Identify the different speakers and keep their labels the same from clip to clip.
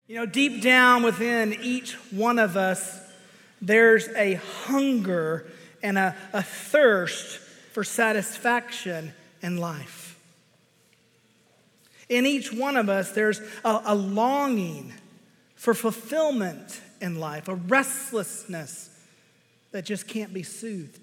Speaker 1: Deep down within each one of us, there's a hunger and a thirst for satisfaction in life. In each one of us, there's a longing for fulfillment in life, a restlessness that just can't be soothed.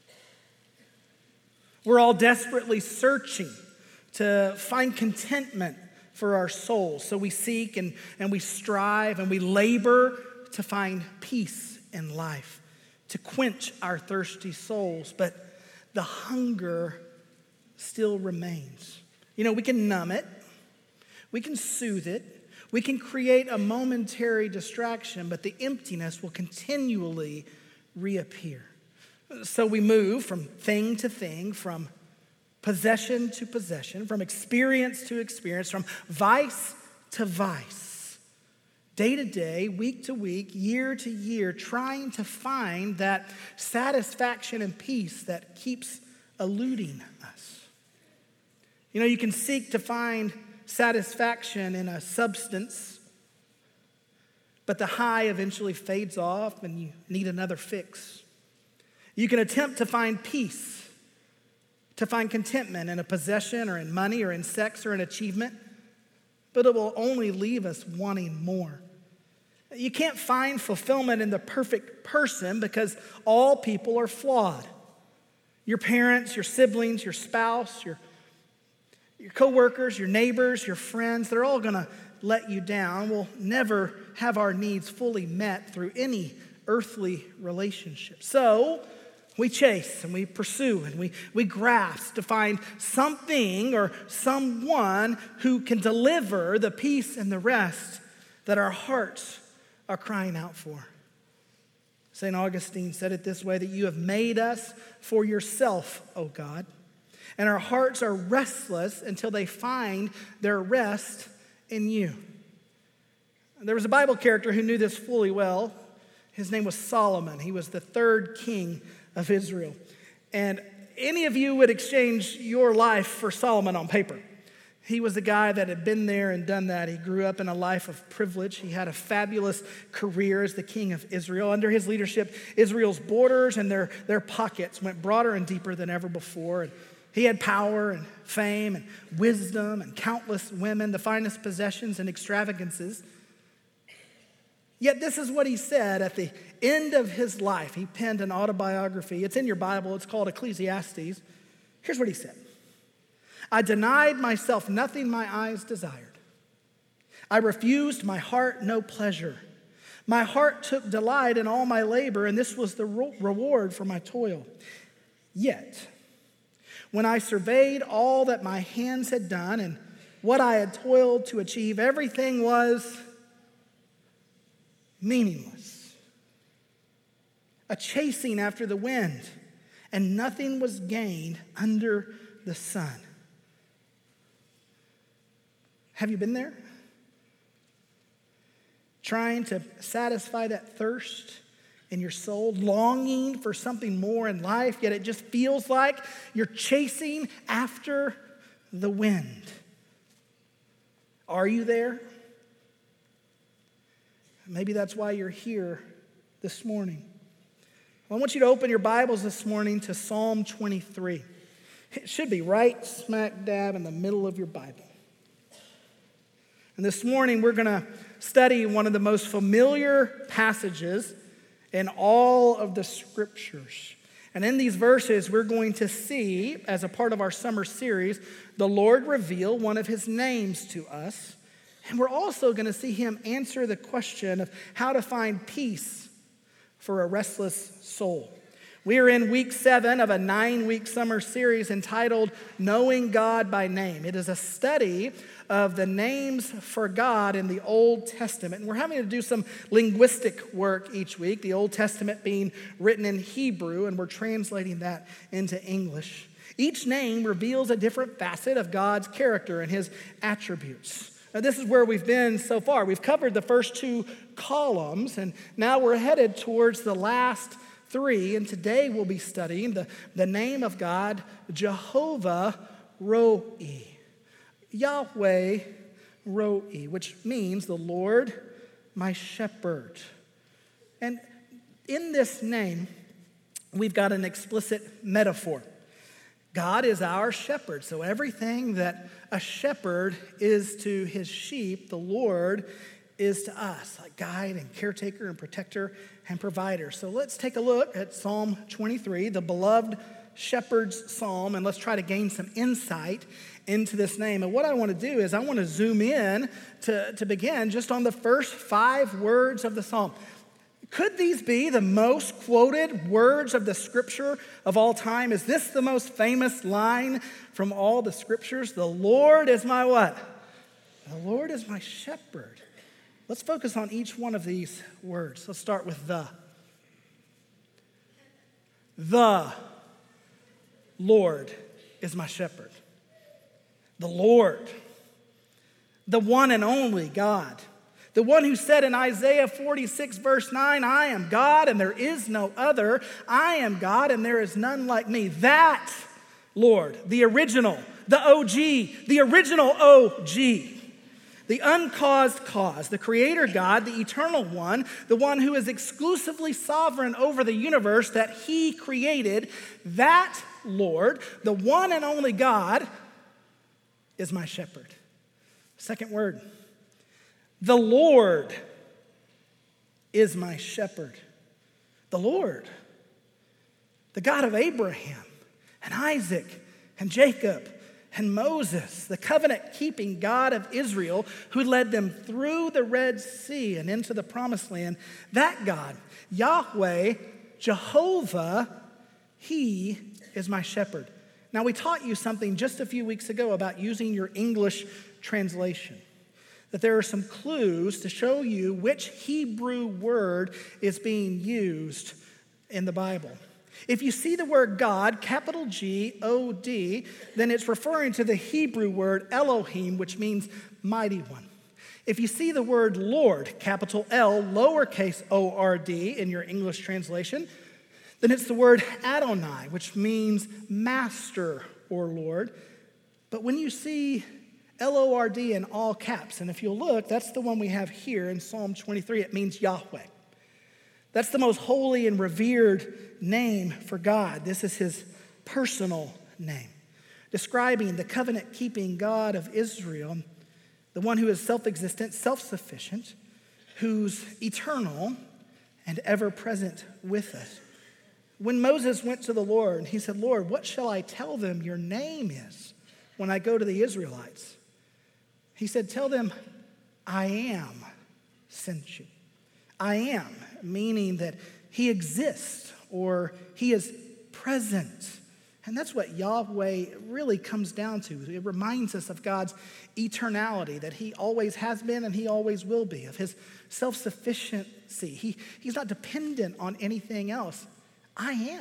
Speaker 1: We're all desperately searching to find contentment for our souls. So we seek and we strive and we labor to find peace in life, to quench our thirsty souls. But the hunger still remains. We can numb it. We can soothe it. We can create a momentary distraction, but the emptiness will continually reappear. So we move from thing to thing, from possession to possession, from experience to experience, from vice to vice, day to day, week to week, year to year, trying to find that satisfaction and peace that keeps eluding us. You can seek to find satisfaction in a substance, but the high eventually fades off and you need another fix. You can attempt to find peace, to find contentment in a possession or in money or in sex or in achievement, but it will only leave us wanting more. You can't find fulfillment in the perfect person because all people are flawed. Your parents, your siblings, your spouse, your coworkers, your neighbors, your friends, they're all gonna let you down. We'll never have our needs fully met through any earthly relationship. So we chase and we pursue and we grasp to find something or someone who can deliver the peace and the rest that our hearts are crying out for. St. Augustine said it this way, that you have made us for yourself, O God, and our hearts are restless until they find their rest in you. There was a Bible character who knew this fully well. His name was Solomon. He was the third king of Israel. And any of you would exchange your life for Solomon on paper. He was the guy that had been there and done that. He grew up in a life of privilege. He had a fabulous career as the king of Israel. Under his leadership, Israel's borders and their pockets went broader and deeper than ever before. And he had power and fame and wisdom and countless women, the finest possessions and extravagances. Yet this is what he said at the end of his life. He penned an autobiography. It's in your Bible. It's called Ecclesiastes. Here's what he said. I denied myself nothing my eyes desired. I refused my heart no pleasure. My heart took delight in all my labor, and this was the reward for my toil. Yet, when I surveyed all that my hands had done and what I had toiled to achieve, everything was meaningless. A chasing after the wind, and nothing was gained under the sun. Have you been there? Trying to satisfy that thirst in your soul, longing for something more in life, yet it just feels like you're chasing after the wind. Are you there? Maybe that's why you're here this morning. Well, I want you to open your Bibles this morning to Psalm 23. It should be right smack dab in the middle of your Bible. And this morning we're going to study one of the most familiar passages in all of the scriptures. And in these verses, we're going to see, as a part of our summer series, the Lord reveal one of his names to us. And we're also going to see him answer the question of how to find peace for a restless soul. We are in week 7 of a 9-week summer series entitled Knowing God by Name. It is a study of the names for God in the Old Testament. And we're having to do some linguistic work each week, the Old Testament being written in Hebrew, and we're translating that into English. Each name reveals a different facet of God's character and his attributes. Now, this is where we've been so far. We've covered the first 2 columns, and now we're headed towards the last 3, and today we'll be studying the name of God, Jehovah Roi. Yahweh roi, which means the Lord my shepherd. And in this name, we've got an explicit metaphor. God is our shepherd. So everything that a shepherd is to his sheep, the Lord is to us, a guide and caretaker and protector and provider. So let's take a look at Psalm 23, the beloved shepherd's psalm, and let's try to gain some insight into this name. And what I want to do is I want to zoom in to begin just on the first 5 words of the psalm. Could these be the most quoted words of the scripture of all time? Is this the most famous line from all the scriptures? The Lord is my what? The Lord is my shepherd. Let's focus on each one of these words. Let's start with the. The Lord is my shepherd. The Lord, the one and only God. The one who said in Isaiah 46, verse 9, I am God and there is no other. I am God and there is none like me. That Lord, the original, the OG, the original OG, the uncaused cause, the creator God, the eternal one, the one who is exclusively sovereign over the universe that he created, that Lord, the one and only God, is my shepherd. Second word. The Lord is my shepherd. The Lord, the God of Abraham and Isaac and Jacob and Moses, the covenant-keeping God of Israel who led them through the Red Sea and into the Promised Land, that God, Yahweh, Jehovah, he is my shepherd. Now, we taught you something just a few weeks ago about using your English translation. That there are some clues to show you which Hebrew word is being used in the Bible. If you see the word God, capital G-O-D, then it's referring to the Hebrew word Elohim, which means mighty one. If you see the word Lord, capital L, lowercase O-R-D in your English translation, then it's the word Adonai, which means master or Lord. But when you see L-O-R-D in all caps, and if you'll look, that's the one we have here in Psalm 23. It means Yahweh. That's the most holy and revered name for God. This is his personal name, describing the covenant-keeping God of Israel, the one who is self-existent, self-sufficient, who's eternal and ever-present with us. When Moses went to the Lord, he said, Lord, what shall I tell them your name is when I go to the Israelites? He said, tell them, I am sent you. I am, meaning that he exists or he is present. And that's what Yahweh really comes down to. It reminds us of God's eternality, that he always has been and he always will be, of his self-sufficiency. He's not dependent on anything else. I am.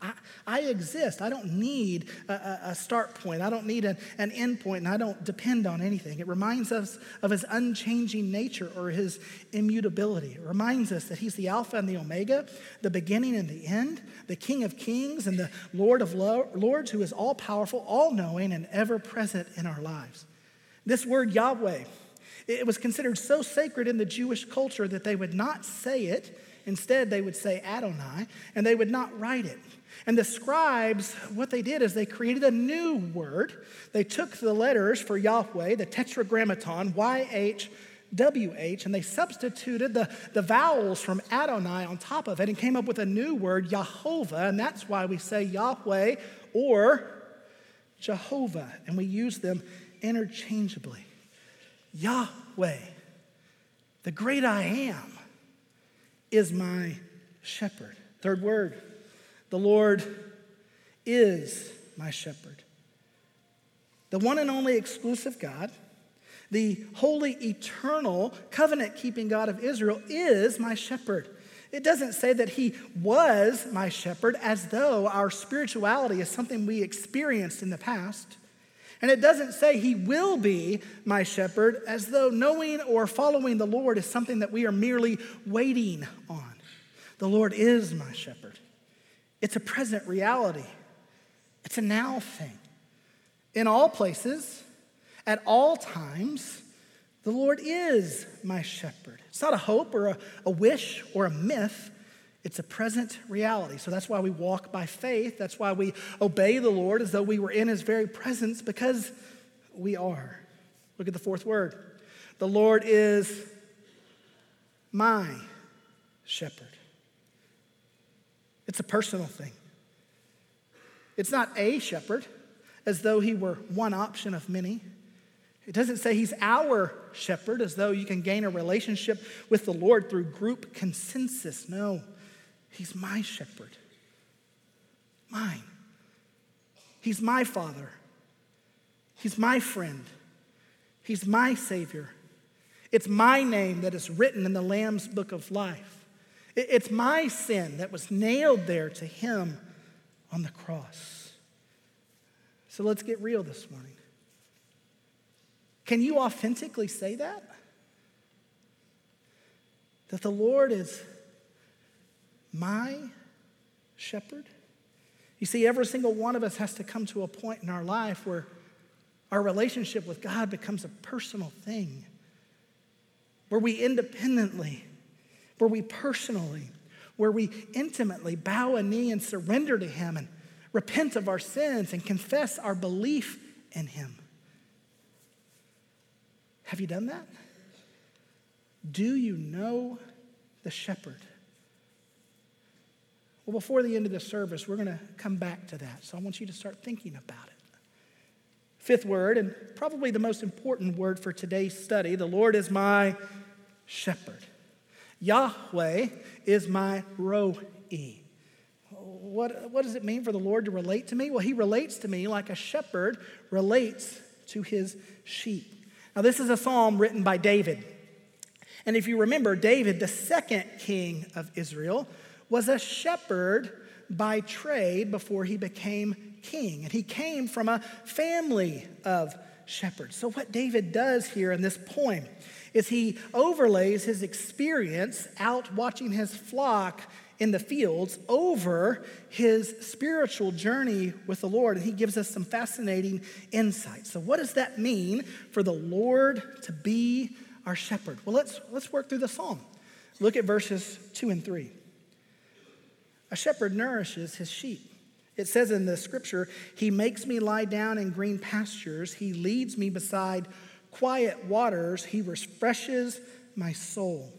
Speaker 1: I exist. I don't need a start point. I don't need an end point, and I don't depend on anything. It reminds us of his unchanging nature or his immutability. It reminds us that he's the Alpha and the Omega, the beginning and the end, the King of Kings and the Lord of Lords, who is all-powerful, all-knowing, and ever-present in our lives. This word Yahweh, it was considered so sacred in the Jewish culture that they would not say it. Instead, they would say Adonai, and they would not write it. And the scribes, what they did is they created a new word. They took the letters for Yahweh, the tetragrammaton, YHWH, and they substituted the vowels from Adonai on top of it and came up with a new word, Yehovah, and that's why we say Yahweh or Jehovah, and we use them interchangeably. Yahweh, the great I am, is my shepherd. Third word, the Lord is my shepherd. The one and only exclusive God, the holy, eternal, covenant-keeping God of Israel is my shepherd. It doesn't say that he was my shepherd as though our spirituality is something we experienced in the past. And it doesn't say he will be my shepherd as though knowing or following the Lord is something that we are merely waiting on. The Lord is my shepherd. It's a present reality. It's a now thing. In all places, at all times, The Lord is my shepherd. It's not a hope or a wish or a myth. It's a present reality. So that's why we walk by faith. That's why we obey the Lord as though we were in his very presence, because we are. Look at the fourth word. The Lord is my shepherd. It's a personal thing. It's not a shepherd, as though he were one option of many. It doesn't say he's our shepherd, as though you can gain a relationship with the Lord through group consensus. No, he's my shepherd. Mine. He's my father. He's my friend. He's my Savior. It's my name that is written in the Lamb's book of life. It's my sin that was nailed there to him on the cross. So let's get real this morning. Can you authentically say that? That the Lord is my shepherd? You see, every single one of us has to come to a point in our life where our relationship with God becomes a personal thing, where we independently, where we personally, where we intimately bow a knee and surrender to him and repent of our sins and confess our belief in him. Have you done that? Do you know the shepherd? Well, before the end of the service, we're going to come back to that. So I want you to start thinking about it. Fifth word, and probably the most important word for today's study, the Lord is my shepherd. Yahweh is my roe. What does it mean for the Lord to relate to me? Well, he relates to me like a shepherd relates to his sheep. Now, this is a psalm written by David. And if you remember, David, the second king of Israel, was a shepherd by trade before he became king. And he came from a family of shepherds. So what David does here in this poem is he overlays his experience out watching his flock in the fields over his spiritual journey with the Lord. And he gives us some fascinating insights. So what does that mean for the Lord to be our shepherd? Well, let's work through the psalm. Look at verses 2 and 3. A shepherd nourishes his sheep. It says in the scripture, he makes me lie down in green pastures. He leads me beside quiet waters. He refreshes my soul.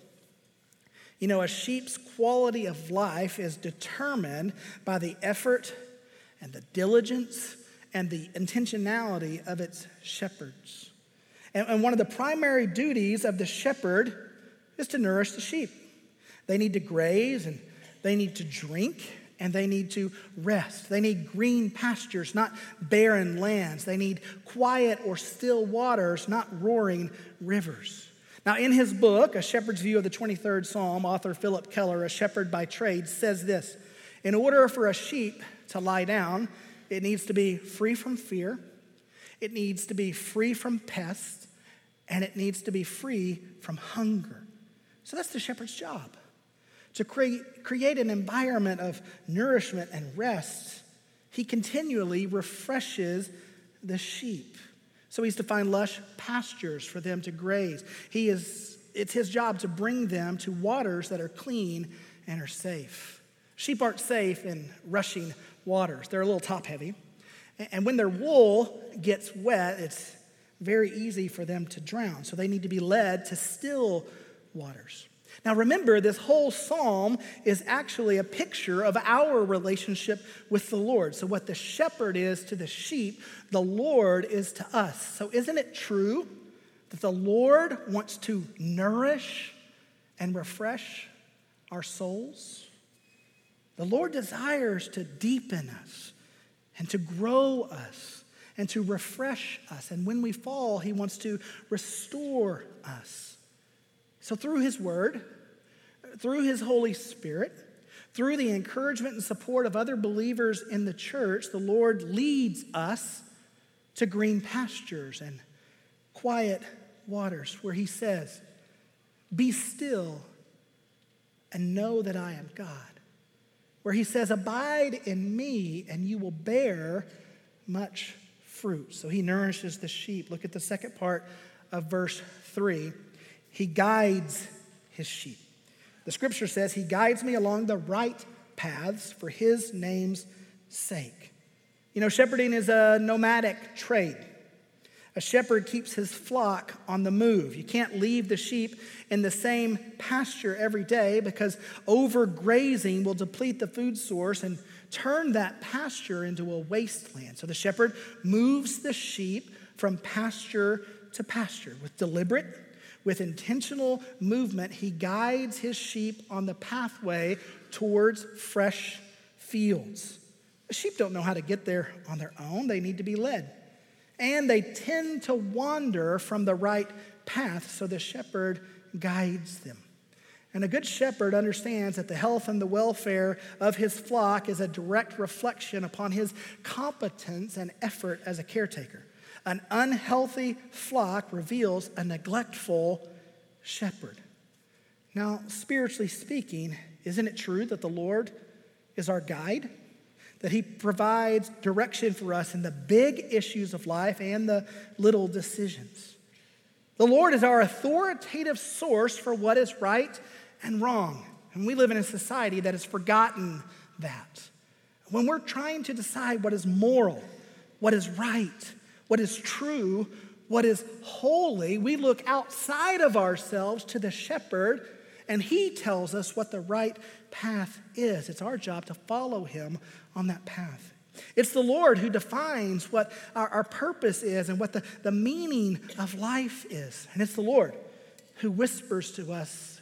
Speaker 1: You know, a sheep's quality of life is determined by the effort and the diligence and the intentionality of its shepherds. And one of the primary duties of the shepherd is to nourish the sheep. They need to graze, and they need to drink, and they need to rest. They need green pastures, not barren lands. They need quiet or still waters, not roaring rivers. Now, in his book, A Shepherd's View of the 23rd Psalm, author Philip Keller, a shepherd by trade, says this: in order for a sheep to lie down, it needs to be free from fear, it needs to be free from pests, and it needs to be free from hunger. So that's the shepherd's job, to create an environment of nourishment and rest. He continually refreshes the sheep. So he's to find lush pastures for them to graze. It's his job to bring them to waters that are clean and are safe. Sheep aren't safe in rushing waters. They're a little top heavy. And when their wool gets wet, it's very easy for them to drown. So they need to be led to still waters. Now remember, this whole psalm is actually a picture of our relationship with the Lord. So what the shepherd is to the sheep, the Lord is to us. So isn't it true that the Lord wants to nourish and refresh our souls? The Lord desires to deepen us and to grow us and to refresh us. And when we fall, he wants to restore us. So through his word, through his Holy Spirit, through the encouragement and support of other believers in the church, the Lord leads us to green pastures and quiet waters where he says, be still and know that I am God. Where he says, abide in me and you will bear much fruit. So he nourishes the sheep. Look at the second part of verse 3, he guides his sheep. The scripture says, he guides me along the right paths for his name's sake. You know, shepherding is a nomadic trade. A shepherd keeps his flock on the move. You can't leave the sheep in the same pasture every day because overgrazing will deplete the food source and turn that pasture into a wasteland. So the shepherd moves the sheep from pasture to pasture. With intentional movement, he guides his sheep on the pathway towards fresh fields. The sheep don't know how to get there on their own. They need to be led. And they tend to wander from the right path, so the shepherd guides them. And a good shepherd understands that the health and the welfare of his flock is a direct reflection upon his competence and effort as a caretaker. An unhealthy flock reveals a neglectful shepherd. Now, spiritually speaking, isn't it true that the Lord is our guide? That he provides direction for us in the big issues of life and the little decisions. The Lord is our authoritative source for what is right and wrong. And we live in a society that has forgotten that. When we're trying to decide what is moral, what is right, what is true, what is holy, we look outside of ourselves to the shepherd, and he tells us what the right path is. It's our job to follow him on that path. It's the Lord who defines what our purpose is and what the meaning of life is. And it's the Lord who whispers to us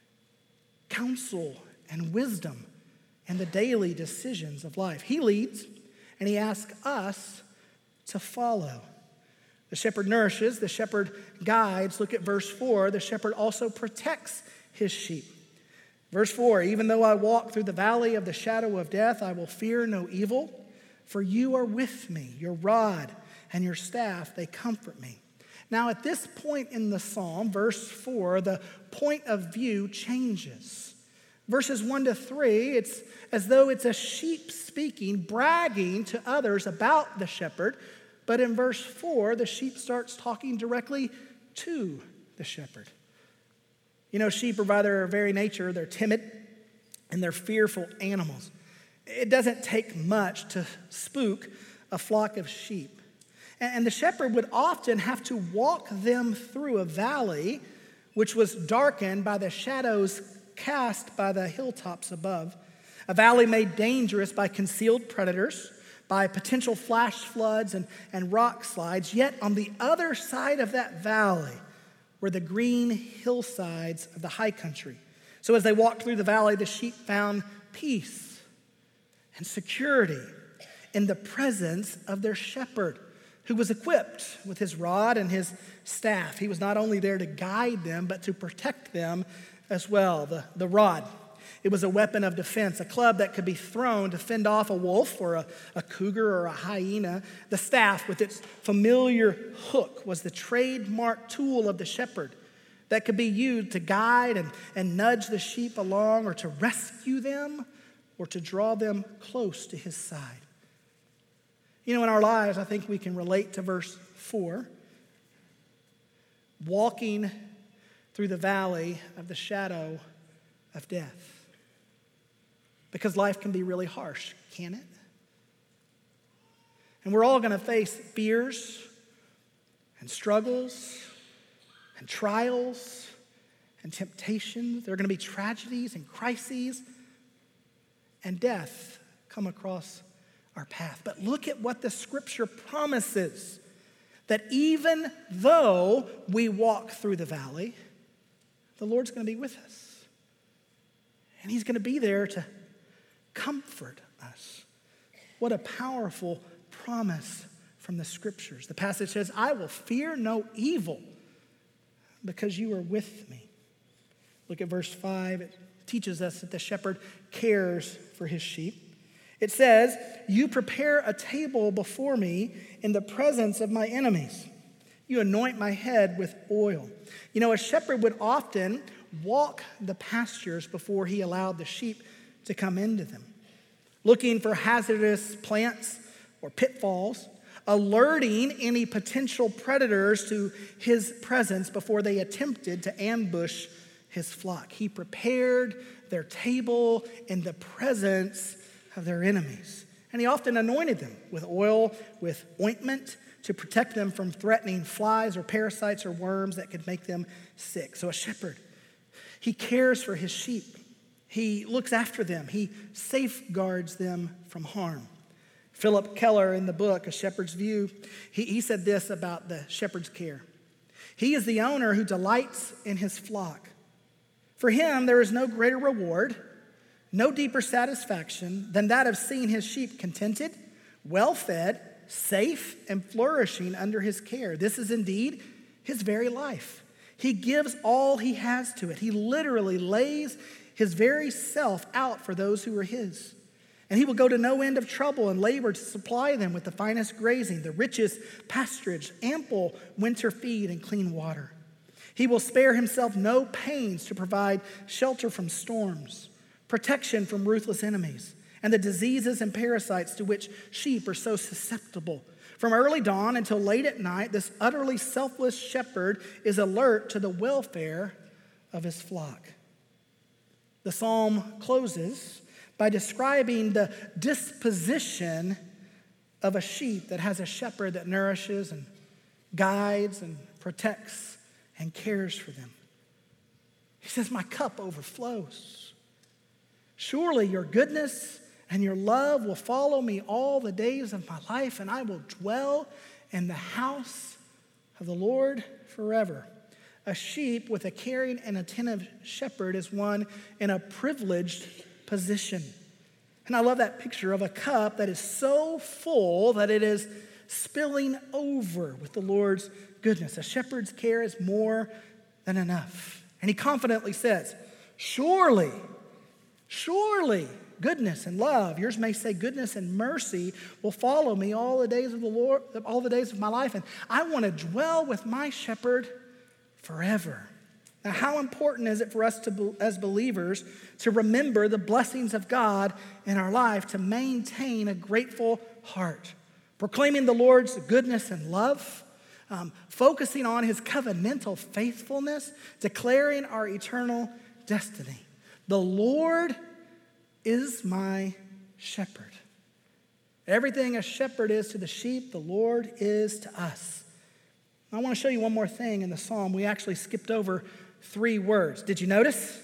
Speaker 1: counsel and wisdom in the daily decisions of life. He leads, and he asks us to follow. The shepherd nourishes, the shepherd guides. Look at verse 4. The shepherd also protects his sheep. Verse 4, even though I walk through the valley of the shadow of death, I will fear no evil, for you are with me. Your rod and your staff, they comfort me. Now at this point in the psalm, verse 4, the point of view changes. Verses 1 to 3, it's as though it's a sheep speaking, bragging to others about the shepherd. But in verse 4, the sheep starts talking directly to the shepherd. You know, sheep are by their very nature, they're timid and they're fearful animals. It doesn't take much to spook a flock of sheep. And the shepherd would often have to walk them through a valley which was darkened by the shadows cast by the hilltops above. A valley made dangerous by concealed predators, by potential flash floods and rock slides. Yet on the other side of that valley were the green hillsides of the high country. So as they walked through the valley, the sheep found peace and security in the presence of their shepherd, who was equipped with his rod and his staff. He was not only there to guide them, but to protect them as well. The rod, it was a weapon of defense, a club that could be thrown to fend off a wolf or a cougar or a hyena. The staff with its familiar hook was the trademark tool of the shepherd that could be used to guide and nudge the sheep along, or to rescue them, or to draw them close to his side. You know, in our lives, I think we can relate to verse 4. Walking through the valley of the shadow of death. Because life can be really harsh, can't it? And we're all going to face fears and struggles and trials and temptations. There are going to be tragedies and crises and death come across our path. But look at what the scripture promises, that even though we walk through the valley, the Lord's going to be with us. And he's going to be there to comfort us. What a powerful promise from the scriptures. The passage says, I will fear no evil because you are with me. Look at verse 5. It teaches us that the shepherd cares for his sheep. It says, you prepare a table before me in the presence of my enemies. You anoint my head with oil. You know, a shepherd would often walk the pastures before he allowed the sheep to come into them, looking for hazardous plants or pitfalls. alerting any potential predators to his presence before they attempted to ambush his flock. He prepared their table in the presence of their enemies. And he often anointed them with oil, with ointment, to protect them from threatening flies or parasites or worms that could make them sick. So a shepherd, he cares for his sheep. He looks after them. He safeguards them from harm. Philip Keller, in the book, A Shepherd's View, he said this about the shepherd's care. He is the owner who delights in his flock. For him, there is no greater reward, no deeper satisfaction than that of seeing his sheep contented, well-fed, safe, and flourishing under his care. This is indeed his very life. He gives all he has to it. He literally lays his very self out for those who are his. And he will go to no end of trouble and labor to supply them with the finest grazing, the richest pasturage, ample winter feed, and clean water. He will spare himself no pains to provide shelter from storms, protection from ruthless enemies, and the diseases and parasites to which sheep are so susceptible. From early dawn until late at night, this utterly selfless shepherd is alert to the welfare of his flock. The psalm closes by describing the disposition of a sheep that has a shepherd that nourishes and guides and protects and cares for them. He says, my cup overflows. Surely your goodness and your love will follow me all the days of my life, and I will dwell in the house of the Lord forever. A sheep with a caring and attentive shepherd is one in a privileged position. And I love that picture of a cup that is so full that it is spilling over with the Lord's goodness. A shepherd's care is more than enough. And he confidently says, surely, goodness and love, yours may say goodness and mercy, will follow me all the days of the Lord, all the days of my life. And I want to dwell with my shepherd forever. Now, how important is it for us as believers to remember the blessings of God in our life, to maintain a grateful heart, proclaiming the Lord's goodness and love, focusing on his covenantal faithfulness, declaring our eternal destiny. The Lord is my shepherd. Everything a shepherd is to the sheep, the Lord is to us. I want to show you one more thing in the psalm. We actually skipped over 3 words. Did you notice?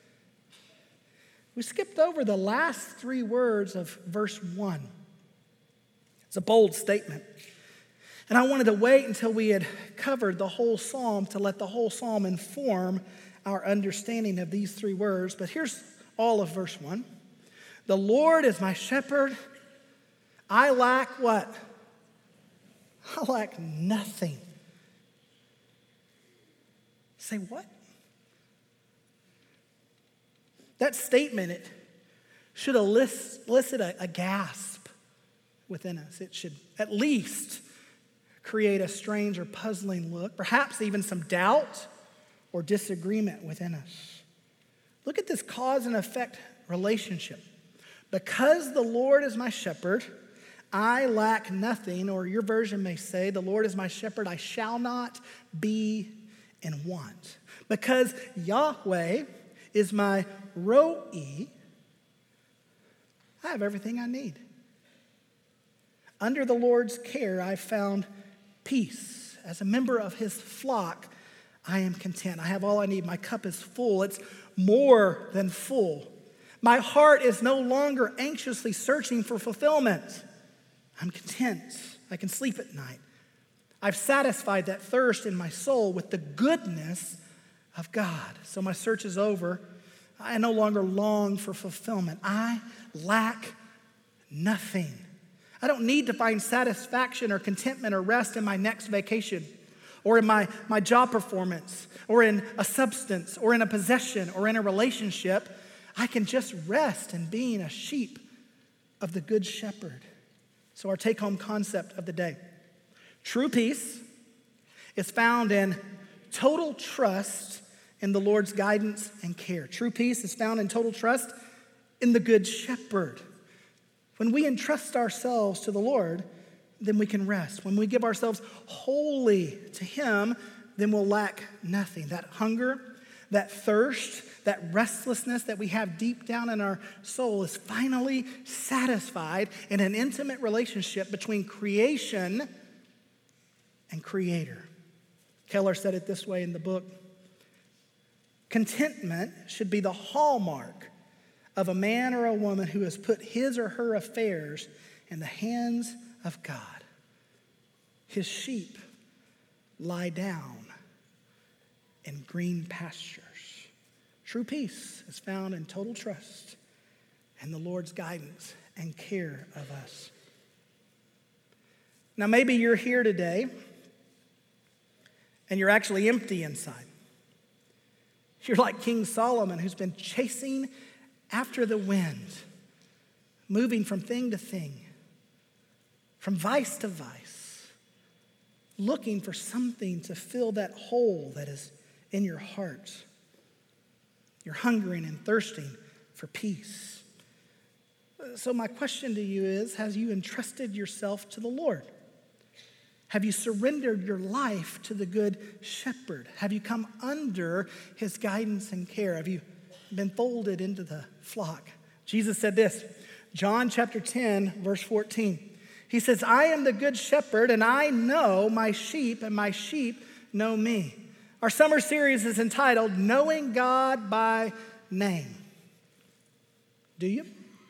Speaker 1: We skipped over the last 3 words of verse 1. It's a bold statement. And I wanted to wait until we had covered the whole psalm to let the whole psalm inform our understanding of these 3 words. But here's all of verse 1. The Lord is my shepherd. I lack what? I lack nothing. Say what? That statement, it should elicit a gasp within us. It should at least create a strange or puzzling look, perhaps even some doubt or disagreement within us. Look at this cause and effect relationship. Because the Lord is my shepherd, I lack nothing, or your version may say, the Lord is my shepherd, I shall not be in want. Because Yahweh is my Ro'i, I have everything I need. Under the Lord's care, I found peace. As a member of his flock, I am content. I have all I need. My cup is full. It's more than full. My heart is no longer anxiously searching for fulfillment. I'm content. I can sleep at night. I've satisfied that thirst in my soul with the goodness of God. So my search is over. I no longer long for fulfillment. I lack nothing. I don't need to find satisfaction or contentment or rest in my next vacation or in my job performance or in a substance or in a possession or in a relationship. I can just rest in being a sheep of the Good Shepherd. So our take-home concept of the day. True peace is found in total trust in the Lord's guidance and care. True peace is found in total trust in the Good Shepherd. When we entrust ourselves to the Lord, then we can rest. When we give ourselves wholly to him, then we'll lack nothing. That hunger, that thirst, that restlessness that we have deep down in our soul is finally satisfied in an intimate relationship between creation and Creator. Keller said it this way in the book: contentment should be the hallmark of a man or a woman who has put his or her affairs in the hands of God. His sheep lie down in green pastures. True peace is found in total trust and the Lord's guidance and care of us. Now, maybe you're here today and you're actually empty inside. You're like King Solomon, who's been chasing after the wind, moving from thing to thing, from vice to vice, looking for something to fill that hole that is in your heart. You're hungering and thirsting for peace. So my question to you is, have you entrusted yourself to the Lord? Have you surrendered your life to the Good Shepherd? Have you come under his guidance and care? Have you been folded into the flock? Jesus said this, John chapter 10, verse 14. He says, I am the Good Shepherd, and I know my sheep, and my sheep know me. Our summer series is entitled, Knowing God by Name. Do you?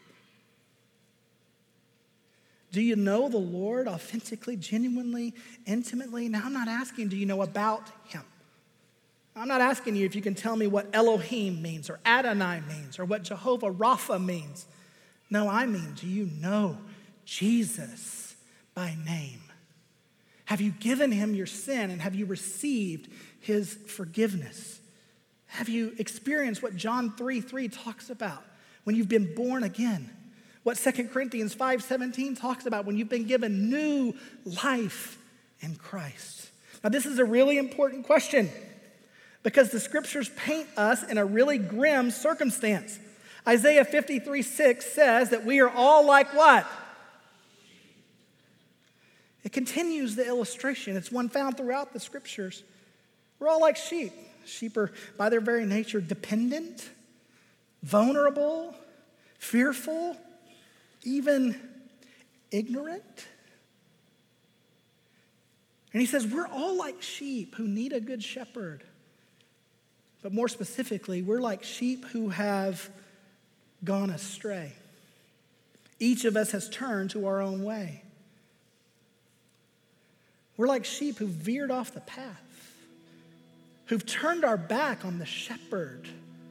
Speaker 1: Do you know the Lord authentically, genuinely, intimately? Now, I'm not asking, do you know about him? I'm not asking you if you can tell me what Elohim means or Adonai means or what Jehovah Rapha means. No, I mean, do you know Jesus by name? Have you given him your sin and have you received his forgiveness? Have you experienced what John 3:3 talks about when you've been born again? What 2 Corinthians 5:17 talks about when you've been given new life in Christ. Now, this is a really important question because the scriptures paint us in a really grim circumstance. Isaiah 53:6 says that we are all like what? It continues the illustration. It's one found throughout the scriptures. We're all like sheep. Sheep are, by their very nature, dependent, vulnerable, fearful, even ignorant. And he says, we're all like sheep who need a good shepherd. But more specifically, we're like sheep who have gone astray. Each of us has turned to our own way. We're like sheep who veered off the path, who've turned our back on the shepherd,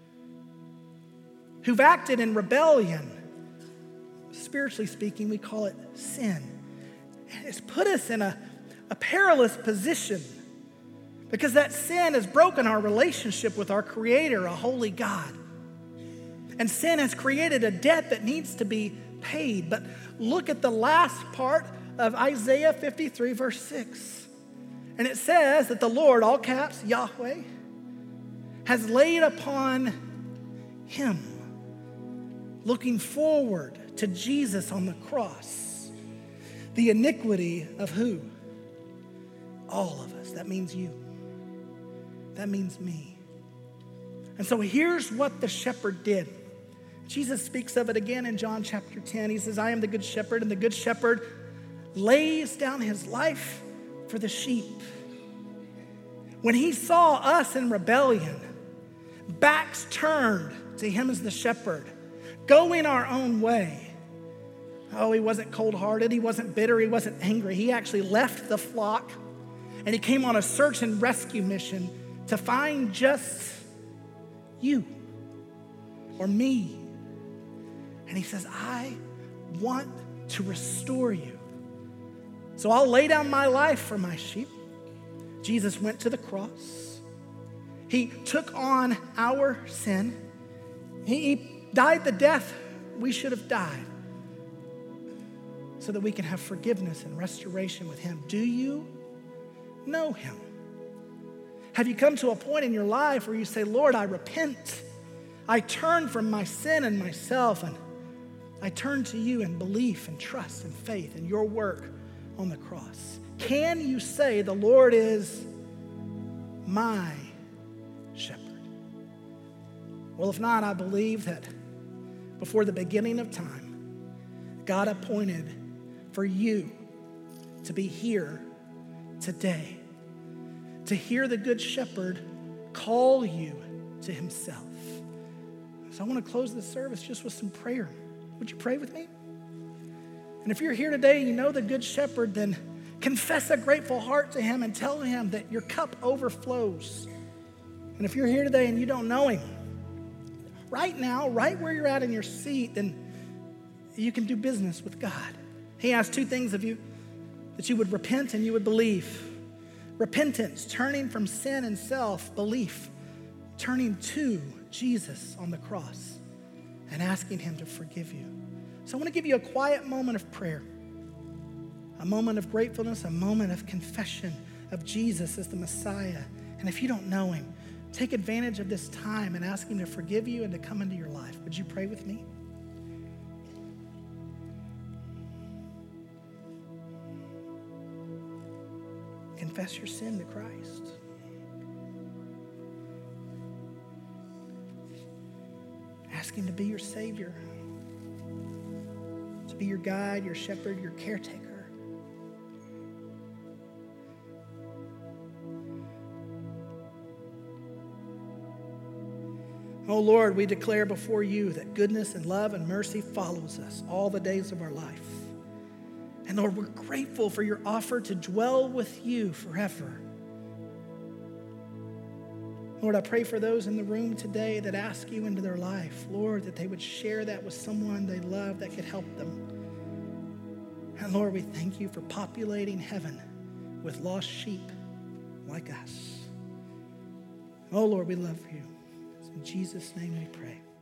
Speaker 1: who've acted in rebellion. Spiritually speaking, we call it sin. And it's put us in a perilous position because that sin has broken our relationship with our Creator, a holy God. And sin has created a debt that needs to be paid. But look at the last part of Isaiah 53, verse 6. And it says that the Lord, all caps, Yahweh, has laid upon him, looking forward to Jesus on the cross, the iniquity of who? All of us. That means you. That means me. And so here's what the shepherd did. Jesus speaks of it again in John chapter 10. He says, I am the good shepherd, and the good shepherd lays down his life for the sheep. When he saw us in rebellion, backs turned to him as the shepherd, going our own way. Oh, he wasn't cold-hearted. He wasn't bitter. He wasn't angry. He actually left the flock, and he came on a search and rescue mission to find just you or me. And he says, I want to restore you. So I'll lay down my life for my sheep. Jesus went to the cross. He took on our sin. He died the death we should have died so that we can have forgiveness and restoration with him. Do you know him? Have you come to a point in your life where you say, Lord, I repent. I turn from my sin and myself, and I turn to you in belief and trust and faith in your work on the cross? Can you say the Lord is my shepherd? Well, if not, I believe that before the beginning of time, God appointed for you to be here today, to hear the Good Shepherd call you to himself. So I want to close this service just with some prayer. Would you pray with me? And if you're here today and you know the Good Shepherd, then confess a grateful heart to him and tell him that your cup overflows. And if you're here today and you don't know him, right now, right where you're at in your seat, then you can do business with God. He asks two things of you: that you would repent and you would believe. Repentance, turning from sin and self. Belief, turning to Jesus on the cross and asking him to forgive you. So I want to give you a quiet moment of prayer, a moment of gratefulness, a moment of confession of Jesus as the Messiah. And if you don't know him, take advantage of this time and ask him to forgive you and to come into your life. Would you pray with me? Confess your sin to Christ. Ask him to be your Savior, to be your guide, your shepherd, your caretaker. Oh Lord, we declare before you that goodness and love and mercy follows us all the days of our life. And Lord, we're grateful for your offer to dwell with you forever. Lord, I pray for those in the room today that ask you into their life, Lord, that they would share that with someone they love that could help them. And Lord, we thank you for populating heaven with lost sheep like us. Oh Lord, we love you. In Jesus' name we pray.